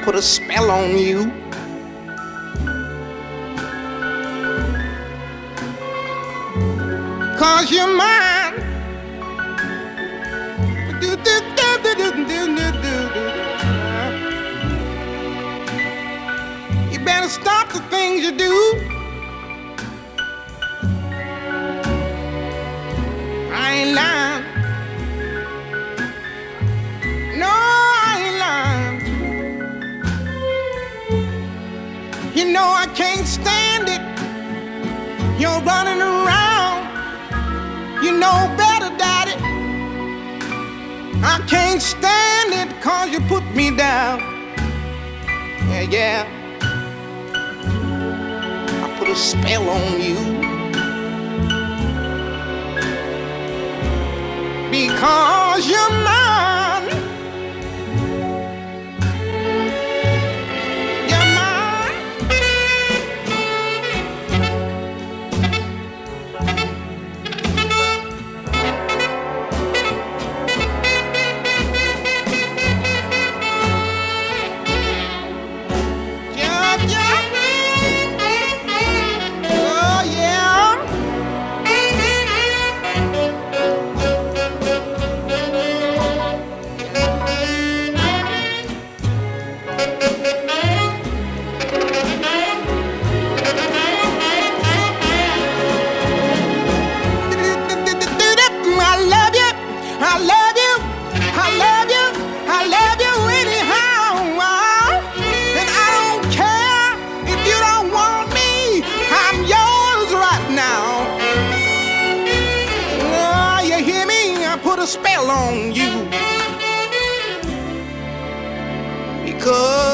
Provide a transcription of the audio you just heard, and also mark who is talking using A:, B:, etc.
A: put a spell on you. Cause you're mine. You better stop the things you do. I ain't lying. No, I ain't lying. You know I can't stand it. You're running around. You know better, Daddy. I can't stand it 'cause you put me down. Yeah, yeah. I put a spell on you. Because you're mine. A spell on you because